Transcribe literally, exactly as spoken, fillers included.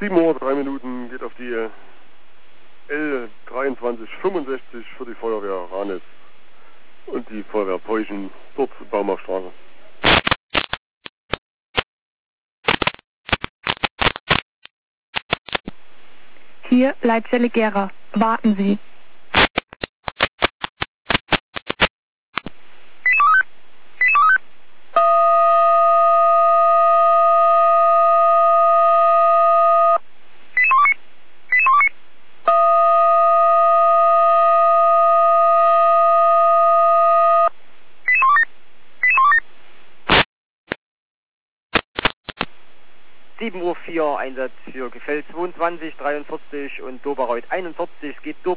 sieben Uhr, drei Minuten geht auf die L dreiundzwanzig fünfundsechzig für die Feuerwehr Ranis und die Feuerwehr Peuchen, dort Baumachstraße. Hier Leitstelle Gera. Warten Sie. sieben Uhr vier, Einsatz für Gefäll zweiundzwanzig, dreiundvierzig und Doberreuth einundvierzig. Es geht Dober